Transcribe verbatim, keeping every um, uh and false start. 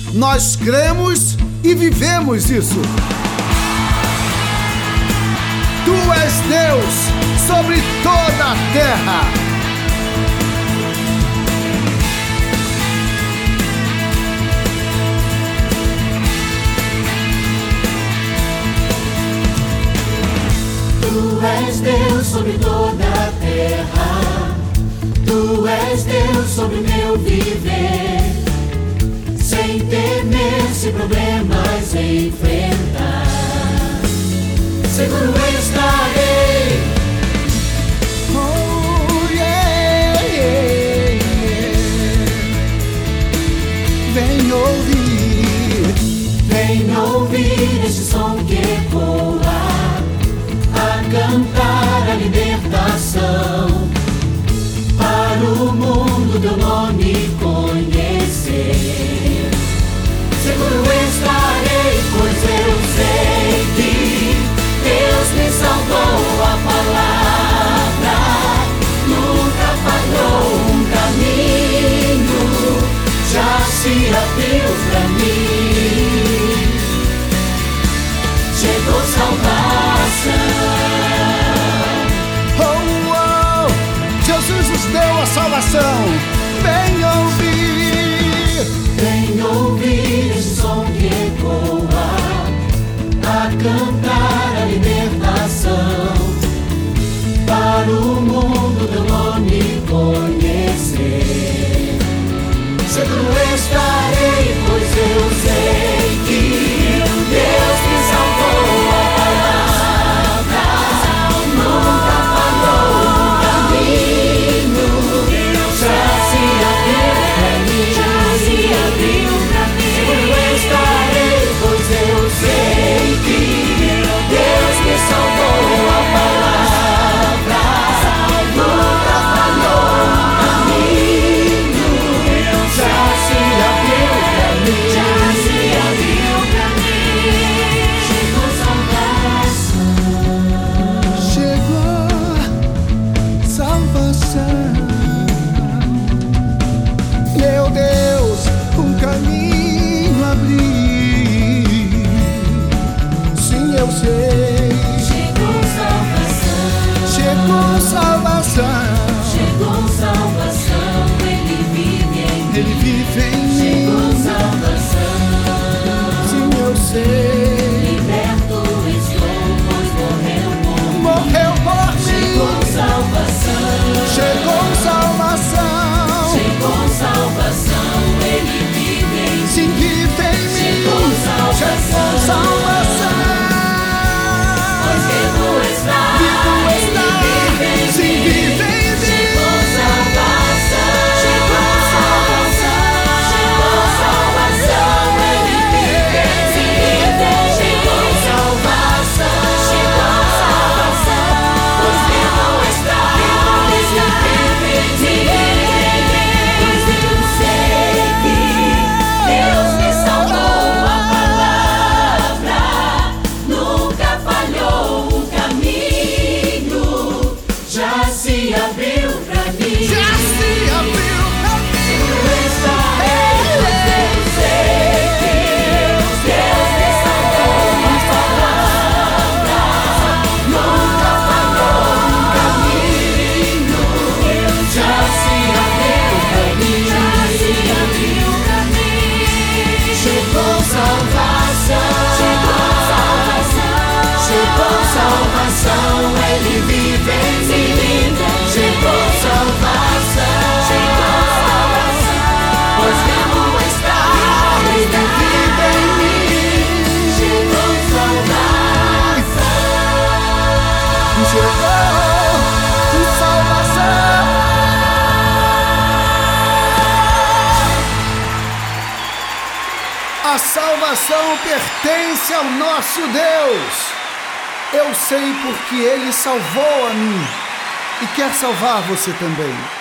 Nós cremos e vivemos isso. Tu és Deus sobre toda a terra. Tu és Deus sobre toda a terra. Tu és Deus sobre meu viver. Sem temer, sem problemas enfrentar, seguro estarei. Oh, yeah, yeah, yeah. Vem ouvir, vem ouvir este som que ecoa, a cantar a libertação, para o mundo teu nome conhecer. Seguro estarei, pois eu sei que Deus me salvou. A palavra nunca falhou, um caminho já se abriu pra mim. Chegou salvação. oh, oh, Jesus nos deu a salvação. Vem ouvir, vem ouvir esse som que ecoa, a cantar a libertação, para o mundo teu nome conhecer. Seguro estarei, pois eu sei que Deus me salvou. A palavra nunca falhou, um caminho já se abriu pra mim. Já se abriu pra mim. Seguro estarei, pois eu sei que Deus me salvou. A palavra nunca falhou, um caminho já se abriu pra mim. Já se abriu pra mim. Chegou salvação. chegou salvação. Meu Deus, um caminho abri. Sim, eu sei. Chegou salvação. Chegou salvação. Chegou salvação. Ele vive em mim. Ele vive em mim. Chegou salvação. Sim, eu sei. Liberto estou, pois morreu por mim. Morreu por mim. Chegou salvação. Chegou salvação. Chegou salvação. Ele vive em mim. Sim, vive em mim. Chegou salvação. Chegou salvação. Pois vivo está. Vivo está. Ele vive em Sim, mim. vive em mim. Chegou salvação. Chegou salvação. Chegou salvação. Ele vive em mim. Chegou salvação. Chegou salvação. Pois vivo está. Ele vive em mim. Pois eu sei que Deus me salvou. A palavra nunca falhou, um caminho já se abriu pra mim. Já se abriu pra mim. Seguro estarei, pois eu sei que Deus me salvou. A palavra nunca falhou, um caminho já se abriu pra mim. Já se abriu pra mim. Chegou salvação. Chegou salvação. Chegou salvação. Ele vive em mim. Chegou salvação. Chegou salvação. Pois vivo está. Ele vive em mim. Chegou salvação. Chegou salvação. A salvação pertence ao nosso Deus. Eu sei porque Ele salvou a mim e quer salvar você também.